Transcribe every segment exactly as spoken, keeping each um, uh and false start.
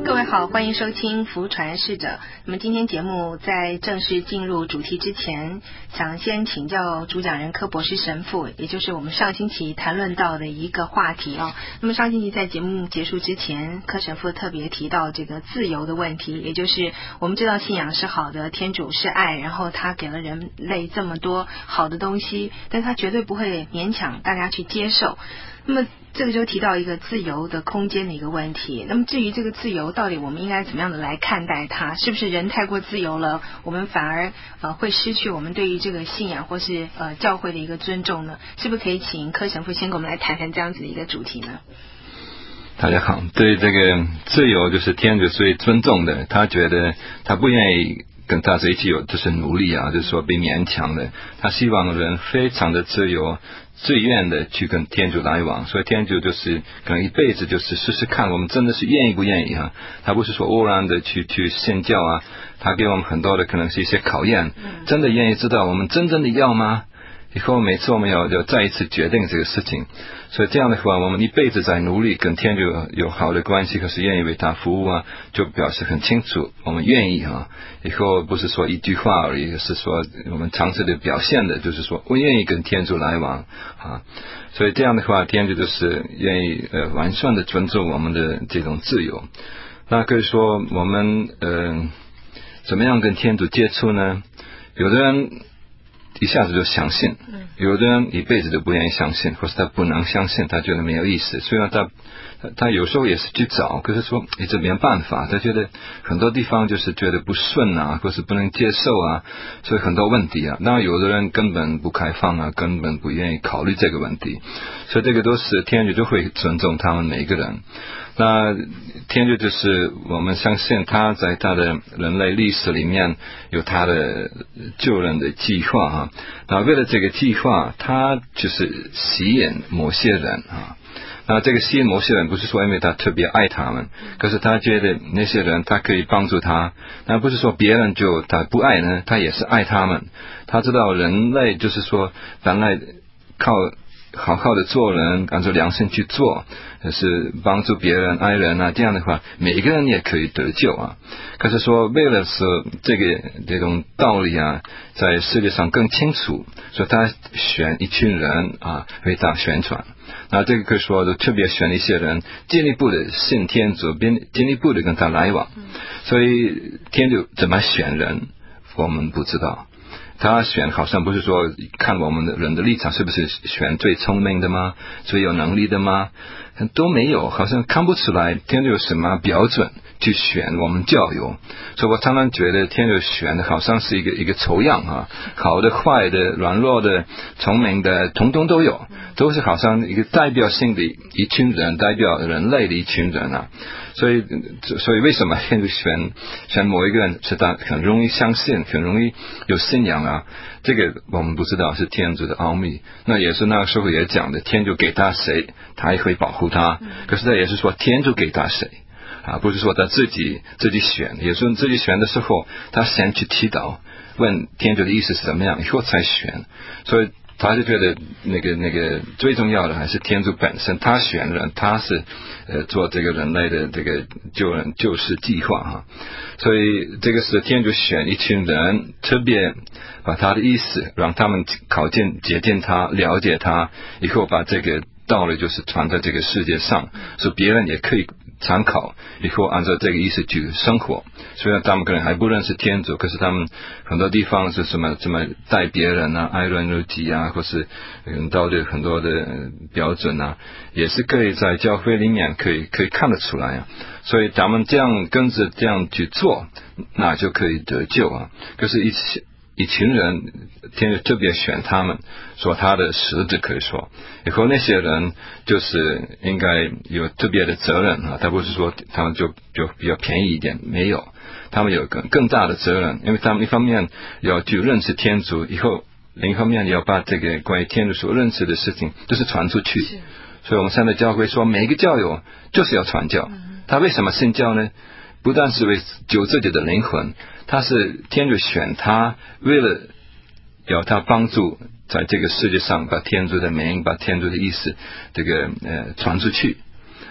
各位好，欢迎收听福传侍者。那么今天节目在正式进入主题之前，想先请教主讲人柯博士神父，也就是我们上星期谈论到的一个话题哦。那么上星期在节目结束之前，柯神父特别提到这个自由的问题，也就是我们知道信仰是好的，天主是爱，然后他给了人类这么多好的东西，但他绝对不会勉强大家去接受。那么这个就提到一个自由的空间的一个问题。那么至于这个自由到底我们应该怎么样的来看待它，是不是人太过自由了，我们反而呃会失去我们对于这个信仰或是呃教会的一个尊重呢？是不是可以请柯神父先跟我们来谈谈这样子的一个主题呢？ 大家好，对这个自由就是天主最尊重的，他觉得他不愿意跟他在一起有就是奴隶啊，就是说被勉强的，他希望人非常的自由，自愿的去跟天主来往。所以天主就是可能一辈子就是试试看我们真的是愿意不愿意啊，他不是说偶然的去去信教啊，他给我们很多的可能是一些考验，真的愿意知道我们真正的要吗？以后每次我们要要再一次决定这个事情，所以这样的话我们一辈子在努力跟天主有好的关系，可是愿意为他服务啊，就表示很清楚我们愿意啊。以后不是说一句话而已，是说我们尝试的表现的，就是说我愿意跟天主来往啊。所以这样的话天主就是愿意呃完善的尊重我们的这种自由。那可以说我们呃怎么样跟天主接触呢？有的人一下子就相信，有的人一辈子都不愿意相信，或是他不能相信，他觉得没有意思。虽然他他有时候也是去找，可是说你这没办法，他觉得很多地方就是觉得不顺啊，或是不能接受啊，所以很多问题啊。那有的人根本不开放啊，根本不愿意考虑这个问题，所以这个都是天主就会尊重他们每一个人。那天主就是我们相信他在他的人类历史里面有他的救人的计划啊。那为了这个计划，他就是吸引某些人啊。那这个吸引某些人不是说因为他特别爱他们，可是他觉得那些人他可以帮助他，那不是说别人就他不爱呢，他也是爱他们。他知道人类就是说本来靠好好的做人，按照良心去做，是帮助别人爱人啊，这样的话每个人也可以得救啊。可是说为了是这个这种道理啊在世界上更清楚，所以他选一群人啊为他宣传。那这个可以说特别选一些人进一步的信天主，进一步的跟他来往。所以天主怎么选人我们不知道，他选好像不是说看我们的人的立场是不是选最聪明的吗，最有能力的吗，都没有，好像看不出来天主有什么标准去选我们教友。所以我常常觉得天主选的好像是一个一个抽样啊，好的坏的软弱的聪明的统统都有，都是好像一个代表性的一群人，代表人类的一群人啊。所以所以为什么天主选选某一个人是他很容易相信，很容易有信仰啊，这个我们不知道，是天主的奥秘。那也是那个时候也讲的，天主给他谁他也会保护他，可是他也是说天主给他谁啊，不是说他自己自己选，也是自己选的时候他先去祈祷，问天主的意思是怎么样，以后才选。所以他就觉得那个那个最重要的还是天主本身，他选人，他是呃做这个人类的这个救人救世计划哈。所以这个是天主选一群人，特别把他的意思让他们靠近接近他，了解他，以后把这个道理就是传在这个世界上，所以别人也可以参考，以后按照这个意思去生活。虽然他们可能还不认识天主，可是他们很多地方是什么怎么待别人啊，爱人如己啊，或是嗯道德很多的标准啊，也是可以在教会里面可以可以看得出来啊。所以他们这样跟着这样去做，那就可以得救啊。可是一起一群人天主特别选他们，说他的使者，可以说以后那些人就是应该有特别的责任啊，他不是说他们就就比较便宜一点，没有，他们有更更大的责任，因为他们一方面要去认识天主，以后另一方面要把这个关于天主所认识的事情就是传出去。所以我们现在教会说每个教友就是要传教，他为什么信教呢？不但是为救自己的灵魂，他是天主选他，为了要他帮助在这个世界上把天主的名，把天主的意思这个呃传出去。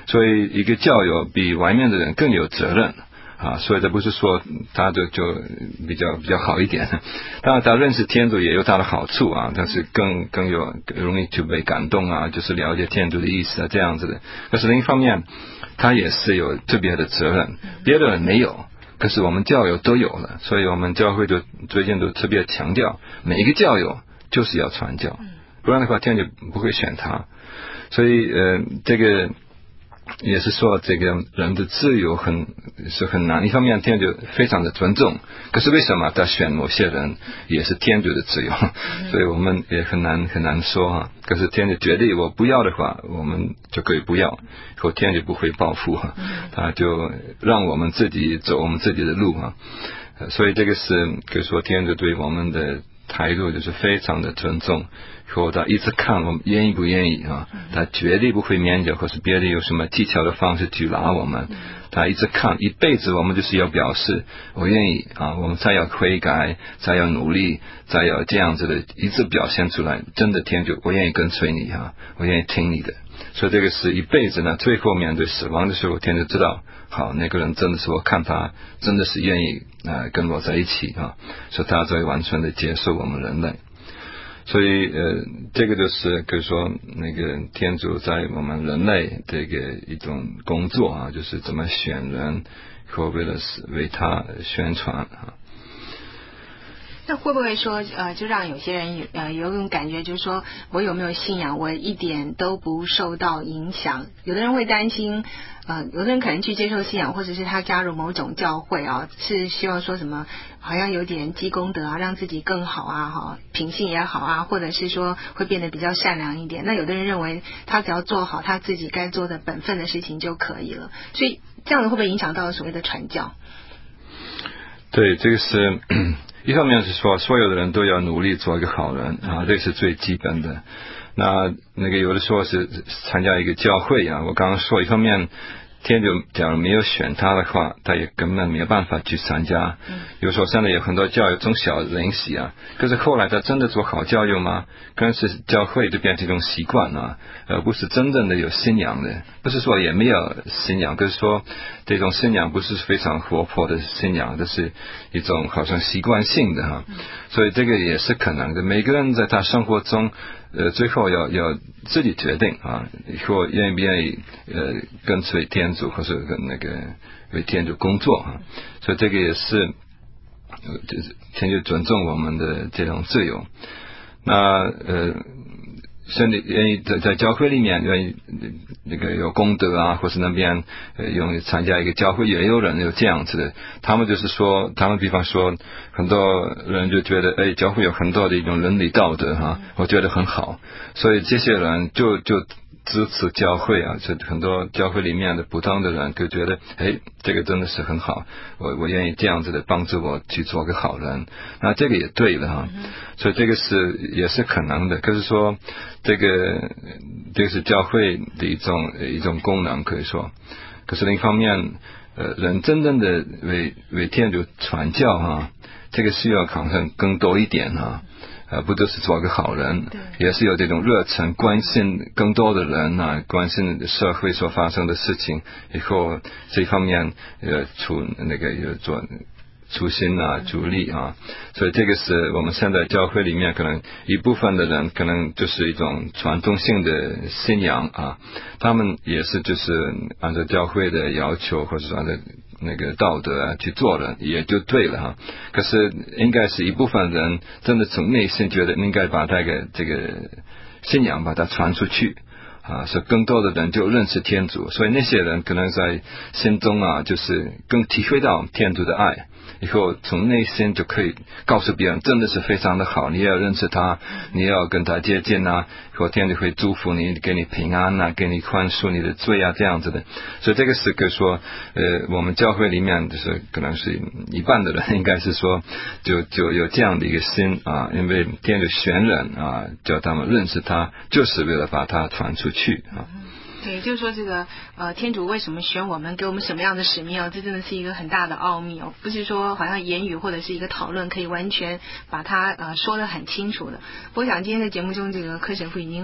所以一个教友比外面的人更有责任啊，所以这不是说他就就比较比较好一点，当然他认识天主也有他的好处啊，但是更更有更容易就被感动啊，就是了解天主的意思啊这样子的。可是另一方面，他也是有特别的责任，别的人没有，可是我们教友都有了，所以我们教会就最近都特别强调，每一个教友就是要传教，不然的话天主不会选他。所以呃，这个也是说这个人的自由很是很难，一方面天主非常的尊重，可是为什么他选某些人也是天主的自由，所以我们也很难很难说啊。可是天主决定我不要的话，我们就可以不要，以后天主不会报复啊，他就让我们自己走我们自己的路啊。所以这个是可以说天主对我们的态度就是非常的尊重，或他一直看我们愿意不愿意啊，他绝对不会勉强或是别的有什么技巧的方式去拿我们，他一直看一辈子，我们就是要表示我愿意啊，我们才要悔改，才要努力，才要这样子的一直表现出来，真的天主我愿意跟随你啊，我愿意听你的。所以这个是一辈子呢，最后面对死亡的时候，天主知道好那个人真的是我看他真的是愿意啊、呃、跟我在一起啊，所以他才完全的接受我们人类。所以呃，这个就是可以说那个天主在我们人类这个一种工作啊，就是怎么选人，或为了为他宣传啊。 那会不会说呃，就让有些人有呃有种感觉，就是说我有没有信仰，我一点都不受到影响？有的人会担心，呃，有的人可能去接受信仰，或者是他加入某种教会啊，是希望说什么，好像有点积功德啊，让自己更好啊，哈，品性也好啊，或者是说会变得比较善良一点。那有的人认为他只要做好他自己该做的本分的事情就可以了，所以这样子会不会影响到所谓的传教？ 对，这个是一方面是说所有的人都要努力做一个好人啊，这是最基本的。那那个有的时候是参加一个教会啊，我刚刚说一方面天主假如没有选他的话，他也根本没有办法去参加。有时候现在有很多教友从小练习啊，可是后来他真的做好教友吗？可能是教会就变成一种习惯啊，而不是真正的有信仰的。不是说也没有信仰，可是说这种信仰不是非常活泼的信仰，这是一种好像习惯性的哈。所以这个也是可能的。每个人在他生活中呃，最后要要自己决定啊，以后愿不愿意呃跟随天主，或是跟那个为天主工作啊，所以这个也是呃，就是天主尊重我们的这种自由。那呃，甚至愿意在在教会里面愿意那个有功德啊，或是那边呃用参加一个教会，也有人有这样子的。他们就是说，他们比方说，很多人就觉得，哎，教会有很多的一种伦理道德哈、啊，我觉得很好，所以这些人就就支持教会啊，就很多教会里面的不同的人就觉得，哎，这个真的是很好，我我愿意这样子的帮助我去做个好人，那这个也对了哈、嗯，所以这个是也是可能的。可是说，这个这个是教会的一种一种功能可以说，可是另一方面，呃，人真正的为为天主传教哈，这个需要好像更多一点哈。呃，不都是做个好人，也是有这种热忱，关心更多的人啊，关心社会所发生的事情，以后这方面呃出那个有做出心啊，助力啊，所以这个是我们现在教会里面可能一部分的人可能就是一种传统性的信仰啊，他们也是就是按照教会的要求，或者是按照那个道德啊去做了，也就对了哈。可是应该是一部分人真的从内心觉得应该把这个这个信仰把它传出去啊，所以更多的人就认识天主，所以那些人可能在心中啊，就是更体会到天主的爱。以后从内心就可以告诉别人，真的是非常的好，你要认识他，你要跟他接近啊，后天就会祝福你，给你平安啊，给你宽恕你的罪啊，这样子的。所以这个是可以说，呃，我们教会里面就是可能是一半的人应该是说，就就有这样的一个心啊，因为天主选人啊，叫他们认识他，就是为了把他传出去啊。 对，就是说这个呃，天主为什么选我们，给我们什么样的使命哦？这真的是一个很大的奥秘哦，不是说好像言语或者是一个讨论可以完全把它呃说得很清楚的。我想今天的节目中，这个柯神父已经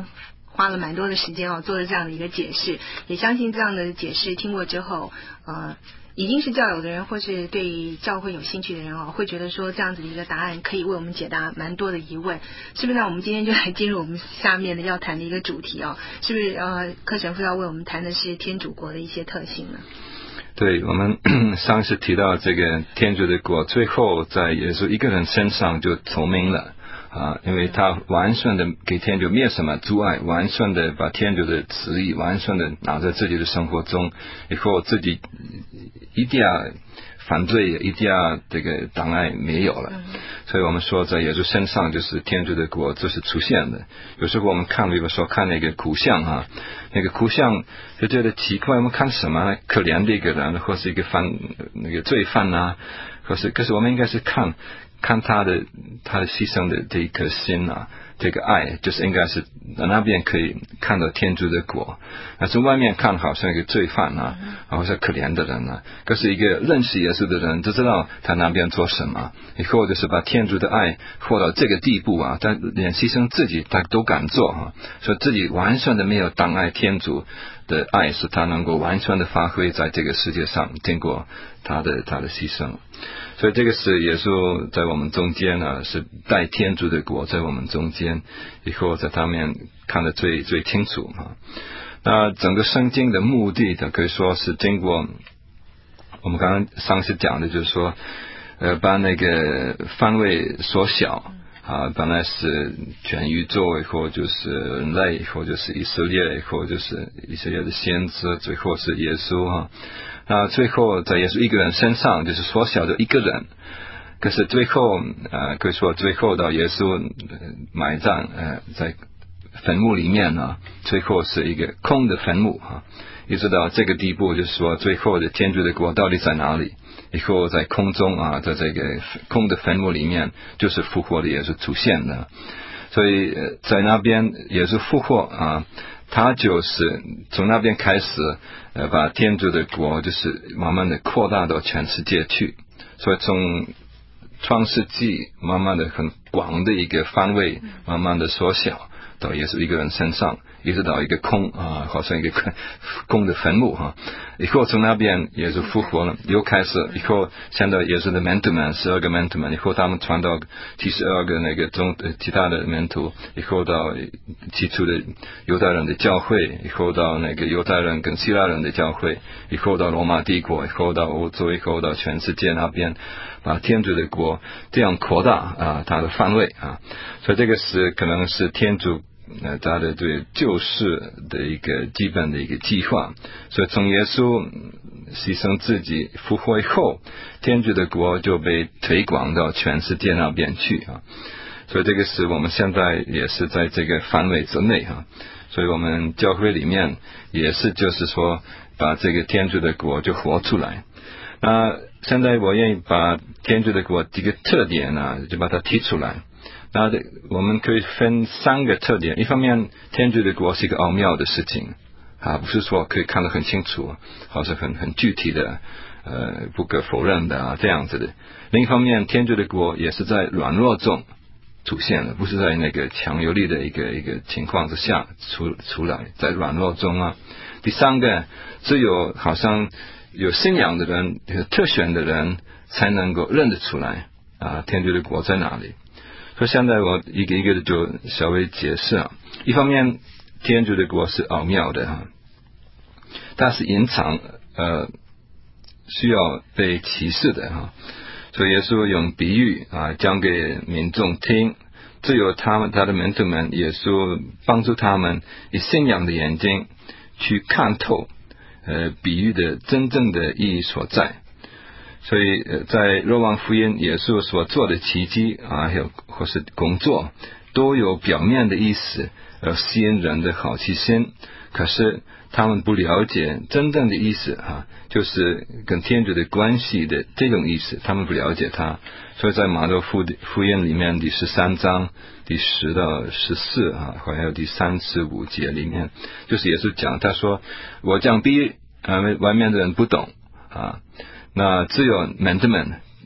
花了蛮多的时间哦，做了这样的一个解释，也相信这样的解释听过之后，呃，已经是教友的人或是对教会有兴趣的人哦，会觉得说这样子的一个答案可以为我们解答蛮多的疑问，是不是？那我们今天就来进入我们下面的要谈的一个主题哦，是不是？呃，柯神父要为我们谈的是天主国的一些特性呢？ 对，我们上次提到这个天主的国，最后在耶稣一个人身上就透明了。啊，因为他完全的给天主没有什么阻碍，完全的把天主的旨意完全的拿在自己的生活中，以后自己一定要反对，一定要这个挡碍没有了。所以我们说在耶稣身上就是天主的国就是出现的。有时候我们看，比如说看那个苦像啊，那个苦像就觉得奇怪，我们看什么可怜的一个人，或是一个犯那个罪犯啊，可是可是我们应该是看。看他的他的牺牲的这一颗心啊，这个爱就是应该是那边可以看到天主的国，但是外面看好像一个罪犯啊，好像可怜的人啊，可是一个认识耶稣的人就知道他那边做什么，以后就是把天主的爱活到这个地步啊，他连牺牲自己他都敢做啊，所以自己完全的没有挡碍天主的爱，是他能够完全的发挥在这个世界上，经过他的他的牺牲。所以这个是耶稣在我们中间呢，是带天主的国在我们中间，以后在他面看得最最清楚啊。那整个圣经的目的的可以说是经过我们刚刚上次讲的，就是说呃把那个范围缩小啊，本来是全宇宙，以后就是人类，以后就是以色列，以后就是以色列的先知，最后是耶稣啊。那最后在耶稣一个人身上就是缩小的一个人，可是最后呃可以说最后到耶稣埋葬呃在坟墓里面呢，最后是一个空的坟墓啊，一直到这个地步，就是说最后的天主的国到底在哪里？以后在空中啊，在这个空的坟墓里面，就是复活的耶稣出现的。所以在那边耶稣复活啊，他就是从那边开始呃把天主的国就是慢慢的扩大到全世界去。所以从创世纪慢慢的很广的一个范围，慢慢的缩小到耶稣一个人身上，一直到一个空啊，好像一个空的坟墓哈。以后从那边耶稣复活了，又开始以后现在耶稣的门徒们十二个门徒们，以后他们传到七十二个那个中其他的门徒，以后到起初的犹太人的教会，以后到那个犹太人跟希腊人的教会，以后到罗马帝国，以后到欧洲，以后到全世界那边，把天主的国这样扩大啊它的范围啊，所以这个是可能是天主呃，他的对救世的一个基本的一个计划。所以从耶稣牺牲自己复活以后，天主的国就被推广到全世界那边去啊。所以这个是我们现在也是在这个范围之内啊。所以我们教会里面也是就是说把这个天主的国就活出来。那现在我愿意把天主的国几个特点呢，就把它提出来。那我们可以分三个特点，一方面天主的国是一个奥妙的事情啊，不是说可以看得很清楚，好像很很具体的呃不可否认的啊这样子的。另一方面天主的国也是在软弱中出现的，不是在那个强有力的一个一个情况之下出出来，在软弱中啊。第三个，只有好像有信仰的人，有特选的人才能够认得出来啊天主的国在哪里。所以现在我一个一个的就稍微解释啊。一方面天主的国是奥妙的啊，它是隐藏呃需要被启示的啊。所以耶稣用比喻啊讲给民众听，只有他们他的门徒们，耶稣帮助他们以信仰的眼睛去看透呃比喻的真正的意义所在。所以在若望福音耶稣所做的奇迹啊，还有或是工作，都有表面的意思而吸引人的好奇心，可是他们不了解真正的意思啊，就是跟天主的关系的这种意思，他们不了解它。所以在马太福福音里面第十三章第十到十四啊，还有第三十五节里面，就是耶稣讲，他说我讲比喻啊，外面的人不懂啊，那只有门徒们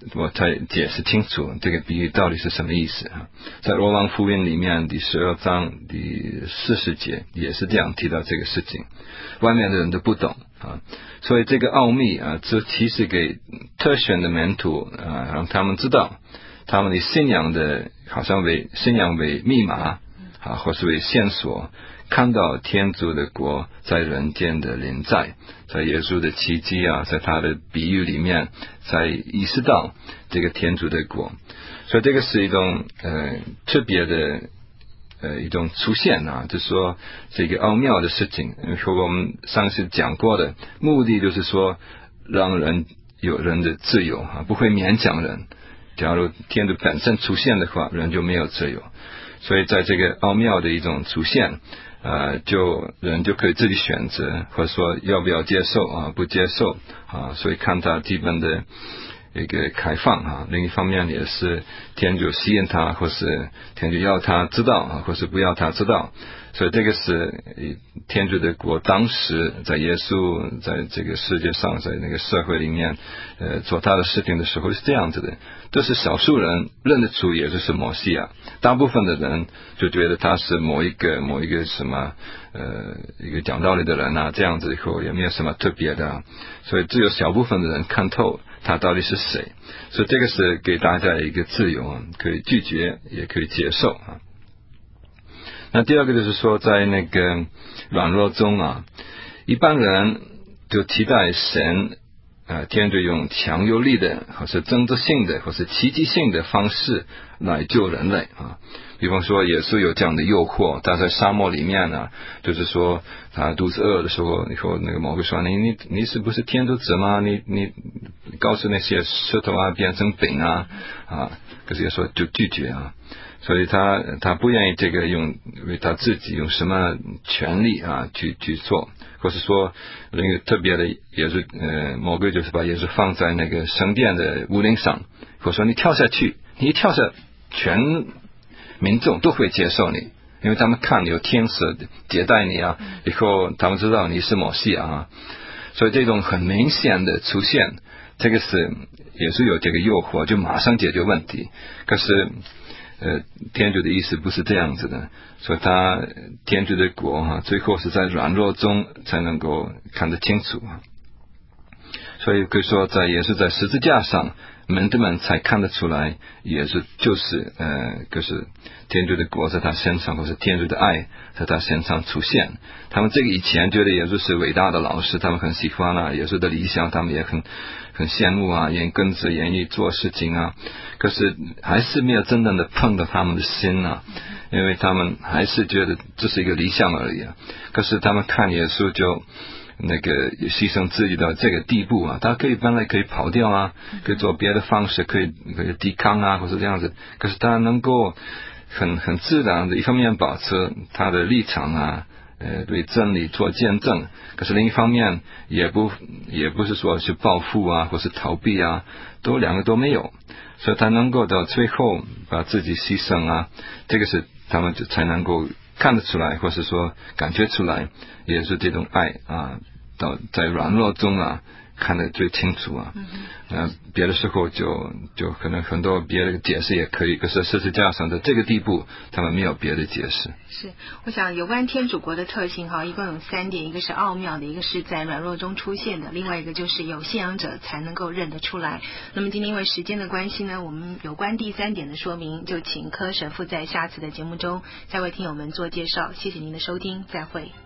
我才解释清楚这个比喻到底是什么意思啊。在罗马福音里面第十二章第四十节也是这样提到这个事情，外面的人都不懂啊，所以这个奥秘啊，这其实给特选的门徒啊，让他们知道他们的信仰的好像为信仰为密码啊，或是为线索，看到天主的国在人间的临在，在耶稣的奇迹啊，在他的比喻里面，才意识到这个天主的国。所以这个是一种呃特别的呃一种出现啊，就是说这个奥妙的事情，和我们上次讲过的目的就是说让人有人的自由啊，不会勉强人。假如天主本身出现的话，人就没有自由。所以在这个奥妙的一种出现，呃，就人就可以自己选择，或者说要不要接受啊，不接受啊。所以看他基本的一个开放啊。另一方面也是天主吸引他，或是天主要他知道啊，或是不要他知道。所以这个是天主的国当时在耶稣在这个世界上，在那个社会里面呃做他的事情的时候是这样子的，都是少数人认得出耶稣是摩西亚，大部分的人就觉得他是某一个某一个什么呃一个讲道理的人啊，这样子以后也没有什么特别的，所以只有小部分的人看透他到底是谁。所以这个是给大家一个自由，可以拒绝也可以接受啊。那第二个就是说，在那个软弱中啊，一般人就期待神呃，天主用强有力的，或是政治性的，或是奇迹性的方式来救人类啊。比方说，耶稣有这样的诱惑，他在沙漠里面呢，就是说他肚子饿的时候，以后那个魔鬼说：“你你你是不是天主子吗？你你告诉那些石头啊变成饼啊啊！”可是耶稣就拒绝啊。所以他他不愿意这个用为他自己用什么权利啊去去做，或是说那个特别的也是呃魔鬼就是把耶稣放在那个圣殿的屋顶上，或者说你跳下去，你一跳下，全民众都会接受你，因为他们看有天使接待你啊，以后他们知道你是摩西啊，所以这种很明显的出现，这个是也是有这个诱惑，就马上解决问题。可是呃，天主的意思不是这样子的，所以他天主的国哈、啊，最后是在软弱中才能够看得清楚啊。所以可以说，在也是在十字架上，门徒们才看得出来，也是就是呃，就是天主的国在他身上，或是天主的爱在他身上出现。他们这个以前觉得耶稣是伟大的老师，他们很喜欢啊，耶稣的理想，他们也很很羡慕啊，也跟着愿意做事情啊。可是还是没有真正的碰到他们的心啊，因为他们还是觉得这是一个理想而已啊。可是他们看耶稣就那个牺牲自己到这个地步啊，他可以本来可以跑掉啊，可以做别的方式，可以可以抵抗啊，或是这样子。可是他能够很很自然的，一方面保持他的立场啊，呃，对真理做见证。可是另一方面也不也不是说去报复啊，或是逃避啊，都两个都没有。所以他能够到最后把自己牺牲啊，这个是他们就才能够看得出来，或是说感觉出来，也是这种爱啊，到在软弱中啊看得最清楚啊。嗯呃，别的时候就就可能很多别的解释也可以，可是十字架上的这个地步，他们没有别的解释。 是，我想有关天主国的特性哈，一共有三点，一个是奥妙的，一个是在软弱中出现的，另外一个就是有信仰者才能够认得出来。那么今天因为时间的关系呢，我们有关第三点的说明，就请柯神父在下次的节目中再为听友们做介绍。谢谢您的收听，再会。